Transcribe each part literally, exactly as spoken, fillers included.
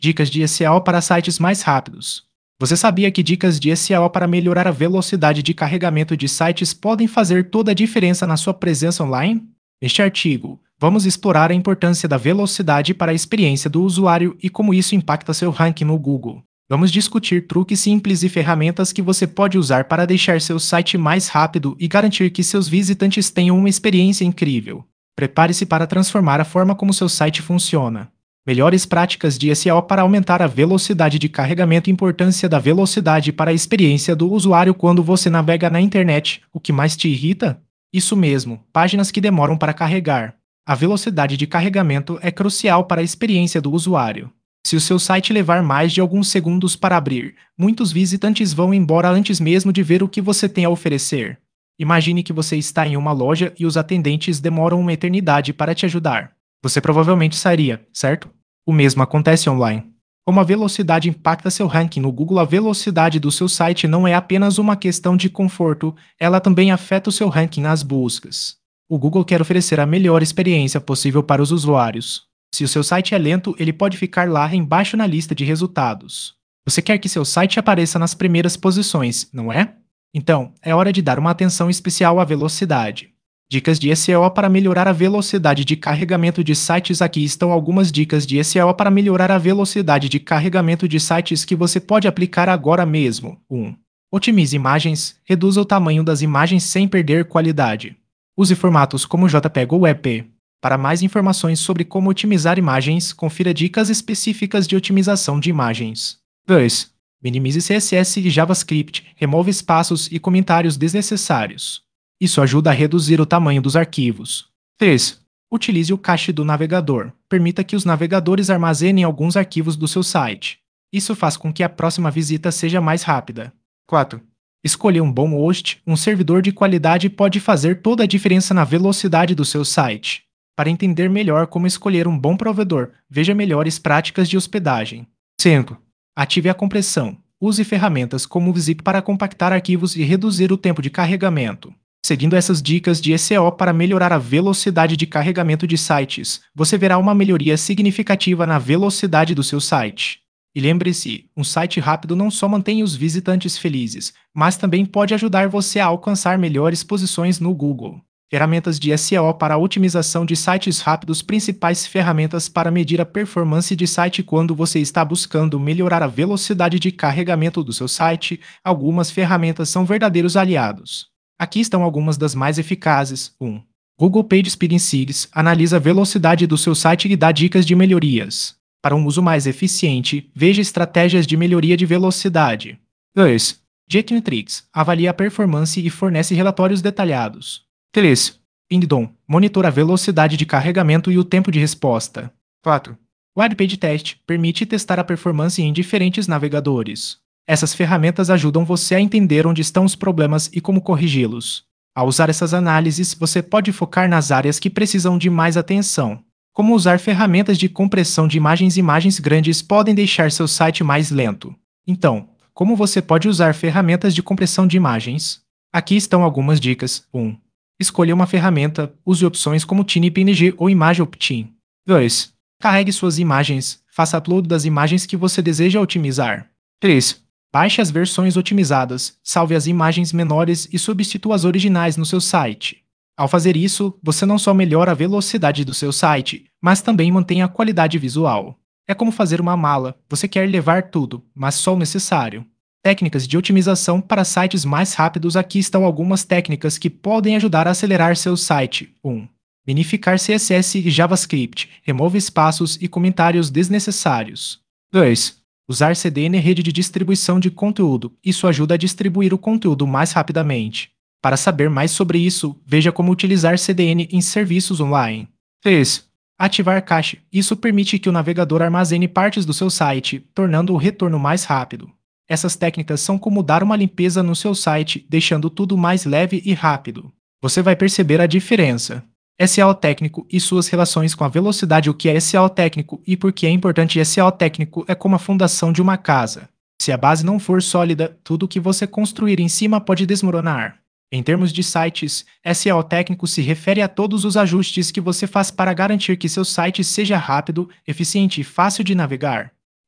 Dicas de S E O para sites mais rápidos. Você sabia que dicas de S E O para melhorar a velocidade de carregamento de sites podem fazer toda a diferença na sua presença online? Neste artigo, vamos explorar a importância da velocidade para a experiência do usuário e como isso impacta seu ranking no Google. Vamos discutir truques simples e ferramentas que você pode usar para deixar seu site mais rápido e garantir que seus visitantes tenham uma experiência incrível. Prepare-se para transformar a forma como seu site funciona. Melhores práticas de S E O para aumentar a velocidade de carregamento e importância da velocidade para a experiência do usuário quando você navega na internet. O que mais te irrita? Isso mesmo, páginas que demoram para carregar. A velocidade de carregamento é crucial para a experiência do usuário. Se o seu site levar mais de alguns segundos para abrir, muitos visitantes vão embora antes mesmo de ver o que você tem a oferecer. Imagine que você está em uma loja e os atendentes demoram uma eternidade para te ajudar. Você provavelmente sairia, certo? O mesmo acontece online. Como a velocidade impacta seu ranking no Google, a velocidade do seu site não é apenas uma questão de conforto, ela também afeta o seu ranking nas buscas. O Google quer oferecer a melhor experiência possível para os usuários. Se o seu site é lento, ele pode ficar lá embaixo na lista de resultados. Você quer que seu site apareça nas primeiras posições, não é? Então, é hora de dar uma atenção especial à velocidade. Dicas de S E O para melhorar a velocidade de carregamento de sites. Aqui estão algumas dicas de S E O para melhorar a velocidade de carregamento de sites que você pode aplicar agora mesmo. um. Otimize imagens. Reduza o tamanho das imagens sem perder qualidade. Use formatos como JPEG ou E P. Para mais informações sobre como otimizar imagens, confira dicas específicas de otimização de imagens. dois. Minimize C S S e JavaScript. Remova espaços e comentários desnecessários. Isso ajuda a reduzir o tamanho dos arquivos. três. Utilize o cache do navegador. Permita que os navegadores armazenem alguns arquivos do seu site. Isso faz com que a próxima visita seja mais rápida. quatro. Escolha um bom host. Um servidor de qualidade pode fazer toda a diferença na velocidade do seu site. Para entender melhor como escolher um bom provedor, veja melhores práticas de hospedagem. cinco. Ative a compressão. Use ferramentas como o Zip para compactar arquivos e reduzir o tempo de carregamento. Seguindo essas dicas de S E O para melhorar a velocidade de carregamento de sites, você verá uma melhoria significativa na velocidade do seu site. E lembre-se, um site rápido não só mantém os visitantes felizes, mas também pode ajudar você a alcançar melhores posições no Google. Ferramentas de S E O para a otimização de sites rápidos. Principais ferramentas para medir a performance de site quando você está buscando melhorar a velocidade de carregamento do seu site. Algumas ferramentas são verdadeiros aliados. Aqui estão algumas das mais eficazes. um. Google PageSpeed Insights analisa a velocidade do seu site e dá dicas de melhorias. Para um uso mais eficiente, veja estratégias de melhoria de velocidade. dois. Jetmetrics avalia a performance e fornece relatórios detalhados. três. Pingdom monitora a velocidade de carregamento e o tempo de resposta. quatro. WebPage Test permite testar a performance em diferentes navegadores. Essas ferramentas ajudam você a entender onde estão os problemas e como corrigi-los. Ao usar essas análises, você pode focar nas áreas que precisam de mais atenção. Como usar ferramentas de compressão de imagens. Imagens grandes podem deixar seu site mais lento. Então, como você pode usar ferramentas de compressão de imagens? Aqui estão algumas dicas. um. Escolha uma ferramenta. Use opções como TinyPNG ou ImageOptim. dois. Carregue suas imagens. Faça upload das imagens que você deseja otimizar. três. Baixe as versões otimizadas, salve as imagens menores e substitua as originais no seu site. Ao fazer isso, você não só melhora a velocidade do seu site, mas também mantém a qualidade visual. É como fazer uma mala, você quer levar tudo, mas só o necessário. Técnicas de otimização para sites mais rápidos. Aqui estão algumas técnicas que podem ajudar a acelerar seu site. um. Minificar C S S e JavaScript, remova espaços e comentários desnecessários. dois. Usar C D N rede de distribuição de conteúdo. Isso ajuda a distribuir o conteúdo mais rapidamente. Para saber mais sobre isso, veja como utilizar C D N em serviços online. três. Ativar cache. Isso permite que o navegador armazene partes do seu site, tornando o retorno mais rápido. Essas técnicas são como dar uma limpeza no seu site, deixando tudo mais leve e rápido. Você vai perceber a diferença. S E O técnico e suas relações com a velocidade. O que é S E O técnico e por que é importante? S E O técnico é como a fundação de uma casa. Se a base não for sólida, tudo o que você construir em cima pode desmoronar. Em termos de sites, S E O técnico se refere a todos os ajustes que você faz para garantir que seu site seja rápido, eficiente e fácil de navegar.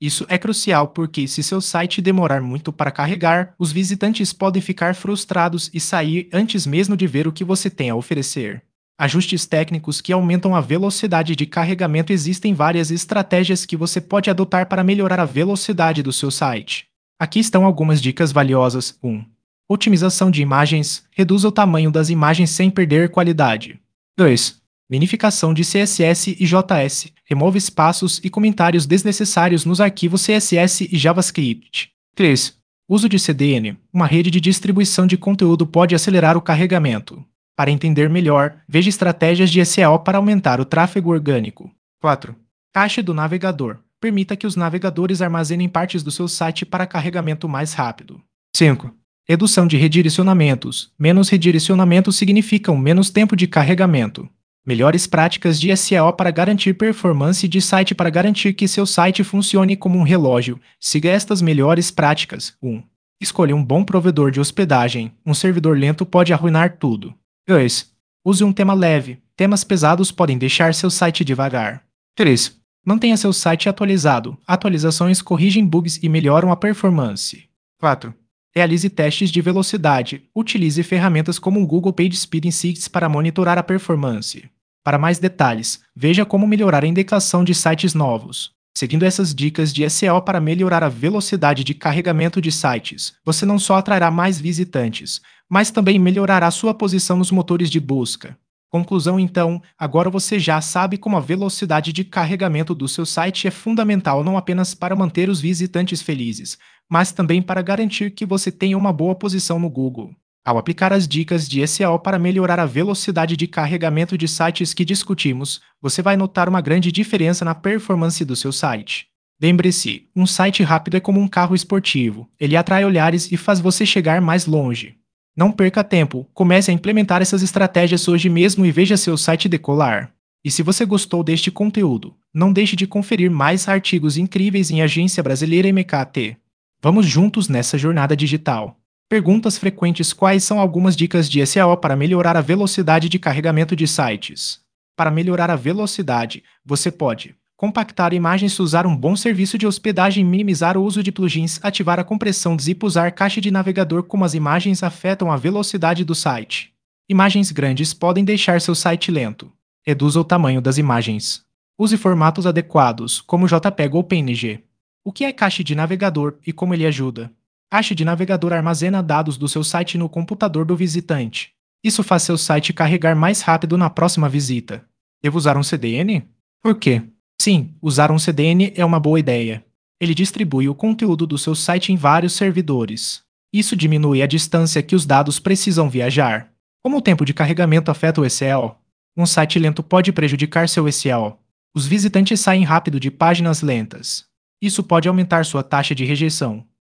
Isso é crucial porque, se seu site demorar muito para carregar, os visitantes podem ficar frustrados e sair antes mesmo de ver o que você tem a oferecer. Ajustes técnicos que aumentam a velocidade de carregamento. Existem várias estratégias que você pode adotar para melhorar a velocidade do seu site. Aqui estão algumas dicas valiosas. um. Otimização de imagens. Reduza o tamanho das imagens sem perder qualidade. dois. Minificação de C S S e J S. Remova espaços e comentários desnecessários nos arquivos C S S e JavaScript. três. Uso de C D N. Uma rede de distribuição de conteúdo pode acelerar o carregamento. Para entender melhor, veja estratégias de S E O para aumentar o tráfego orgânico. quatro. Caixa do navegador. Permita que os navegadores armazenem partes do seu site para carregamento mais rápido. cinco. Redução de redirecionamentos. Menos redirecionamentos significam menos tempo de carregamento. Melhores práticas de S E O para garantir performance de site. Para garantir que seu site funcione como um relógio, siga estas melhores práticas. um. Escolha um bom provedor de hospedagem. Um servidor lento pode arruinar tudo. dois. Use um tema leve. Temas pesados podem deixar seu site devagar. três. Mantenha seu site atualizado. Atualizações corrigem bugs e melhoram a performance. quatro. Realize testes de velocidade. Utilize ferramentas como o Google PageSpeed Insights para monitorar a performance. Para mais detalhes, veja como melhorar a indexação de sites novos. Seguindo essas dicas de S E O para melhorar a velocidade de carregamento de sites, você não só atrairá mais visitantes, mas também melhorará sua posição nos motores de busca. Conclusão então, agora você já sabe como a velocidade de carregamento do seu site é fundamental não apenas para manter os visitantes felizes, mas também para garantir que você tenha uma boa posição no Google. Ao aplicar as dicas de S E O para melhorar a velocidade de carregamento de sites que discutimos, você vai notar uma grande diferença na performance do seu site. Lembre-se, um site rápido é como um carro esportivo, ele atrai olhares e faz você chegar mais longe. Não perca tempo, comece a implementar essas estratégias hoje mesmo e veja seu site decolar. E se você gostou deste conteúdo, não deixe de conferir mais artigos incríveis em Agência Brasileira M K T. Vamos juntos nessa jornada digital. Perguntas frequentes: quais são algumas dicas de S E O para melhorar a velocidade de carregamento de sites? Para melhorar a velocidade, você pode compactar imagens, usar um bom serviço de hospedagem, minimizar o uso de plugins, ativar a compressão de zip, usar caixa de navegador. Como as imagens afetam a velocidade do site? Imagens grandes podem deixar seu site lento. Reduza o tamanho das imagens. Use formatos adequados, como JPEG ou P N G. O que é caixa de navegador e como ele ajuda? Caixa de navegador armazena dados do seu site no computador do visitante. Isso faz seu site carregar mais rápido na próxima visita. Devo usar um C D N? Por quê? Sim, usar um C D N é uma boa ideia. Ele distribui o conteúdo do seu site em vários servidores. Isso diminui a distância que os dados precisam viajar. Como o tempo de carregamento afeta o S E O? Um site lento pode prejudicar seu S E O. Os visitantes saem rápido de páginas lentas. Isso pode aumentar sua taxa de rejeição.